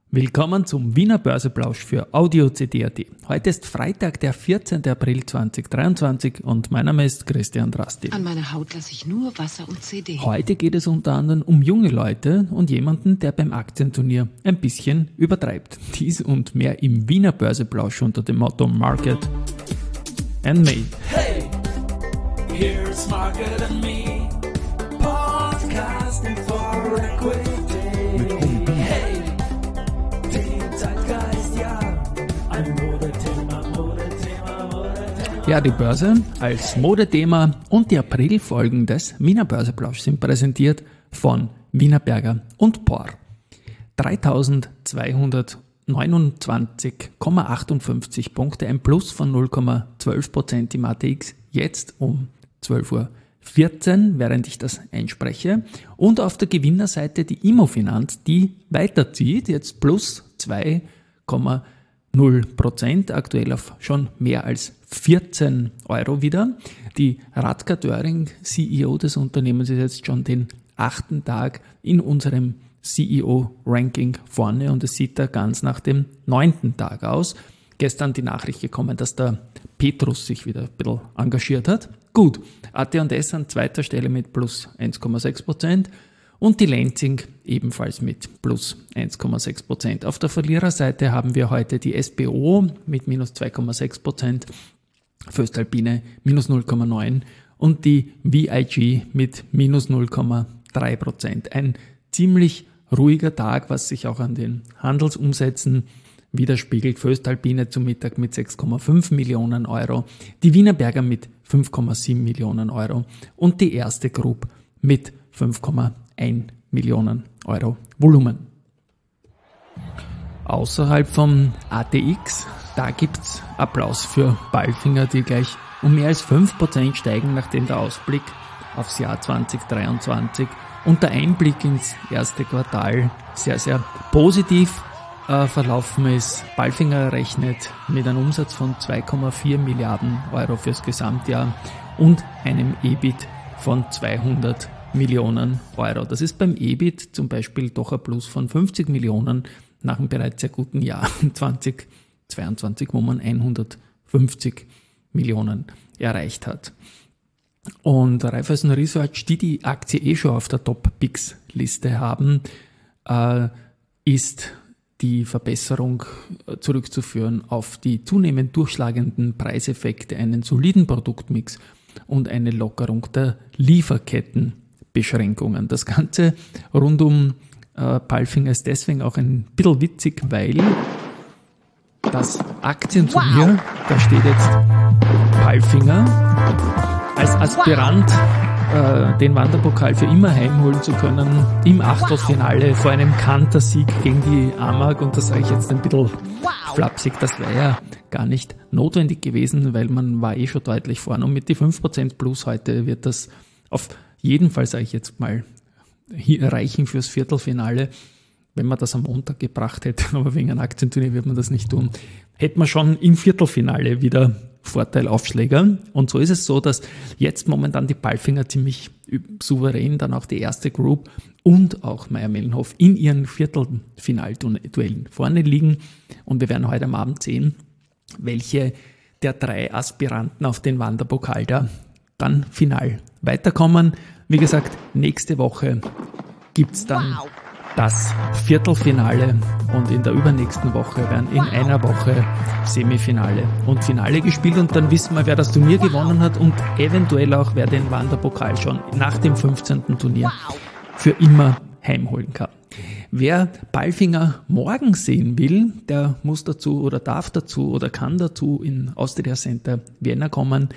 Willkommen zum Wiener Börseplausch für Audio CD.at. Heute ist Freitag, der 14. April 2023 und mein Name ist Christian Drastil. An meiner Haut lasse ich nur Wasser und CD. Heute geht es unter anderem um junge Leute und jemanden, der beim Aktienturnier ein bisschen übertreibt. Dies und mehr im Wiener Börseplausch unter dem Motto Market and Me. Hey, here's Market and Me, podcasting for equity. Hey, den Zeitgeist, ja, ein Modethema. Ja, die Börse als Modethema und die Aprilfolgen des Wiener Börseplausch sind präsentiert von Wienerberger und Por. 3.229,58 Punkte, ein Plus von 0,12% im ATX, jetzt um 12.14 Uhr, während ich das einspreche. Und auf der Gewinnerseite die Immofinanz, die weiterzieht, jetzt plus 2,0%, aktuell auf schon mehr als 14 Euro wieder. Die Radka Döring, CEO des Unternehmens, ist jetzt schon den 8. Tag in unserem CEO-Ranking vorne und es sieht da ganz nach dem 9. Tag aus. Gestern die Nachricht gekommen, dass der Petrus sich wieder ein bisschen engagiert hat. Gut, AT&S an zweiter Stelle mit plus 1,6% und die Lenzing ebenfalls mit plus 1,6%. Auf der Verliererseite haben wir heute die SBO mit minus 2,6%, Voestalpine minus 0,9% und die VIG mit minus 0,3%. Ein ziemlich ruhiger Tag, was sich auch an den Handelsumsätzen widerspiegelt. Voestalpine zum Mittag mit 6,5 Millionen Euro, die Wienerberger mit 5,7 Millionen Euro und die Erste Group mit 5,1 Millionen Euro Volumen. Außerhalb vom ATX, da gibt's Applaus für Palfinger, die gleich um mehr als 5% steigen, nachdem der Ausblick aufs Jahr 2023 und der Einblick ins erste Quartal sehr, sehr positiv verlaufen ist. Palfinger rechnet mit einem Umsatz von 2,4 Milliarden Euro fürs Gesamtjahr und einem EBIT von 200 Millionen Euro. Das ist beim EBIT zum Beispiel doch ein Plus von 50 Millionen nach einem bereits sehr guten Jahr 2022, wo man 150 Millionen erreicht hat. Und Raiffeisen Research, die Aktie schon auf der Top-Picks-Liste haben, ist die Verbesserung zurückzuführen auf die zunehmend durchschlagenden Preiseffekte, einen soliden Produktmix und eine Lockerung der Lieferkettenbeschränkungen. Das Ganze rund um Palfinger ist deswegen auch ein bisschen witzig, weil das Aktienturnier, da steht jetzt Palfinger als Aspirant den Wanderpokal für immer heimholen zu können im Achtelfinale vor einem Kantersieg gegen die Amag. Und das sage ich jetzt ein bisschen flapsig, das wäre ja gar nicht notwendig gewesen, weil man war schon deutlich vorne. Und mit die 5% plus heute wird das auf jeden Fall, sage ich jetzt mal, hier reichen fürs Viertelfinale. Wenn man das am Montag gebracht hätte, aber wegen einem Aktienturnier wird man das nicht tun, hätte man schon im Viertelfinale wieder Vorteilaufschläger. Und so ist es so, dass jetzt momentan die Palfinger ziemlich souverän, dann auch die Erste Group und auch Mayr-Melnhof in ihren Viertelfinalduellen vorne liegen. Und wir werden heute am Abend sehen, welche der 3 Aspiranten auf den Wanderpokal da dann final weiterkommen. Wie gesagt, nächste Woche gibt's dann das Viertelfinale und in der übernächsten Woche werden in einer Woche Semifinale und Finale gespielt und dann wissen wir, wer das Turnier gewonnen hat und eventuell auch, wer den Wanderpokal schon nach dem 15. Turnier für immer heimholen kann. Wer Palfinger morgen sehen will, der muss dazu oder darf dazu oder kann dazu in Austria Center Vienna kommen,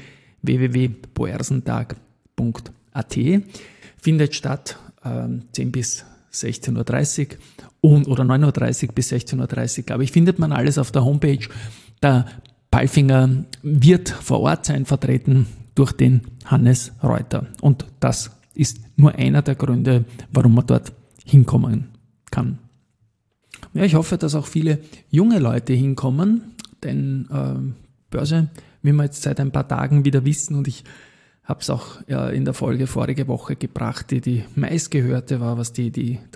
www.boersentag.at, findet statt 10 bis 16.30 Uhr oder 9.30 Uhr bis 16.30 Uhr, glaube ich, findet man alles auf der Homepage. Der Palfinger wird vor Ort sein, vertreten durch den Hannes Reuter. Und das ist nur einer der Gründe, warum man dort hinkommen kann. Ja, ich hoffe, dass auch viele junge Leute hinkommen, denn Börse, wie wir jetzt seit ein paar Tagen wieder wissen, und ich habe es auch in der Folge vorige Woche gebracht, die meistgehörte war, was das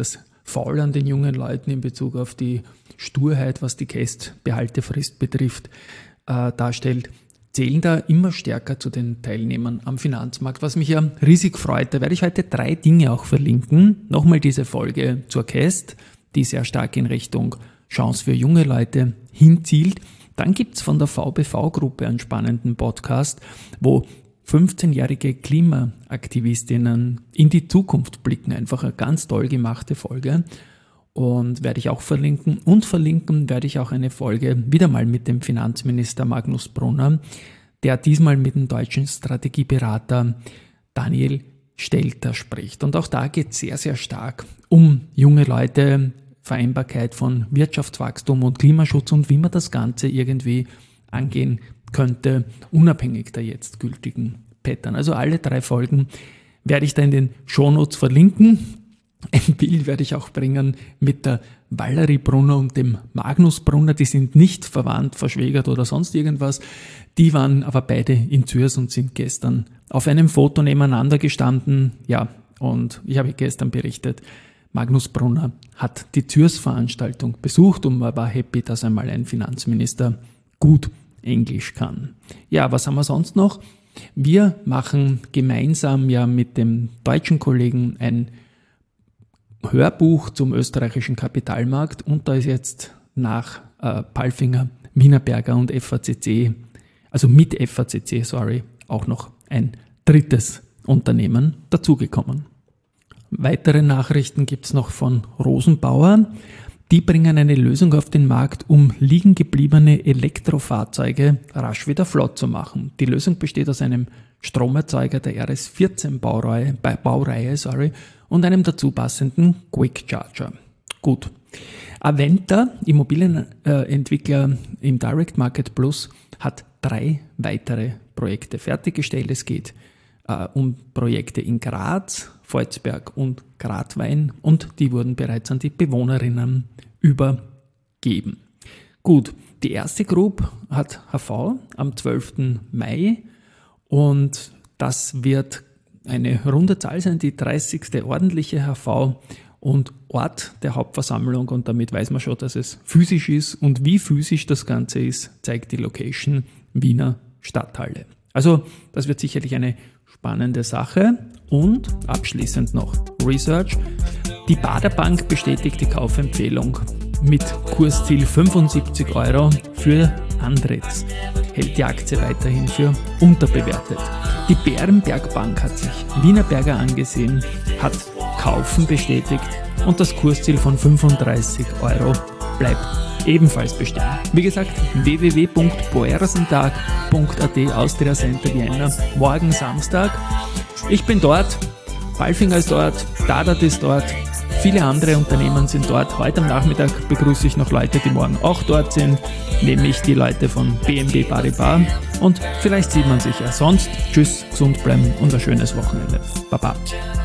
faul an den jungen Leuten in Bezug auf die Sturheit, was die Kästbehaltefrist betrifft, darstellt, zählen da immer stärker zu den Teilnehmern am Finanzmarkt, was mich ja riesig freut. Da werde ich heute 3 Dinge auch verlinken. Nochmal diese Folge zur Käst, die sehr stark in Richtung Chance für junge Leute hinzielt. Dann gibt's von der VBV-Gruppe einen spannenden Podcast, wo 15-jährige Klimaaktivistinnen in die Zukunft blicken. Einfach eine ganz toll gemachte Folge. Und werde ich auch verlinken. Und verlinken werde ich auch eine Folge wieder mal mit dem Finanzminister Magnus Brunner, der diesmal mit dem deutschen Strategieberater Daniel Stelter spricht. Und auch da geht es sehr, sehr stark um junge Leute, Vereinbarkeit von Wirtschaftswachstum und Klimaschutz und wie man das Ganze irgendwie angehen könnte, unabhängig der jetzt gültigen Pattern. Also alle 3 Folgen werde ich da in den Shownotes verlinken. Ein Bild werde ich auch bringen mit der Valerie Brunner und dem Magnus Brunner. Die sind nicht verwandt, verschwägert oder sonst irgendwas. Die waren aber beide in Zürs und sind gestern auf einem Foto nebeneinander gestanden. Ja, und ich habe gestern berichtet, Magnus Brunner hat die Zürs-Veranstaltung besucht und man war happy, dass einmal ein Finanzminister gut Englisch kann. Ja, was haben wir sonst noch? Wir machen gemeinsam ja mit dem deutschen Kollegen ein Hörbuch zum österreichischen Kapitalmarkt und da ist jetzt nach Palfinger, Wienerberger und FACC, also mit FACC, auch noch ein 3. Unternehmen dazugekommen. Weitere Nachrichten gibt es noch von Rosenbauer. Die bringen eine Lösung auf den Markt, um liegen gebliebene Elektrofahrzeuge rasch wieder flott zu machen. Die Lösung besteht aus einem Stromerzeuger der RS14 Baureihe und einem dazu passenden Quick Charger. Gut. Aventa, Immobilienentwickler im Direct Market Plus, hat 3 weitere Projekte fertiggestellt. Es geht um Projekte in Graz, Volzberg und Gratwein und die wurden bereits an die Bewohnerinnen übergeben. Gut, die erste Group hat HV am 12. Mai und das wird eine runde Zahl sein, die 30. ordentliche HV und Ort der Hauptversammlung und damit weiß man schon, dass es physisch ist und wie physisch das Ganze ist, zeigt die Location Wiener Stadthalle. Also das wird sicherlich eine spannende Sache und abschließend noch Research. Die Baderbank bestätigt die Kaufempfehlung mit Kursziel 75 € für Andritz. Hält die Aktie weiterhin für unterbewertet. Die Bärenberg Bank hat sich Wienerberger angesehen, hat Kaufen bestätigt und das Kursziel von 35 € bleibt ebenfalls bestehen. Wie gesagt, www.boersentag.at Austria Center Vienna, morgen Samstag. Ich bin dort, Palfinger ist dort, Dadat ist dort, viele andere Unternehmen sind dort. Heute am Nachmittag begrüße ich noch Leute, die morgen auch dort sind, nämlich die Leute von BNP Paribas und vielleicht sieht man sich ja sonst. Tschüss, gesund bleiben und ein schönes Wochenende. Baba.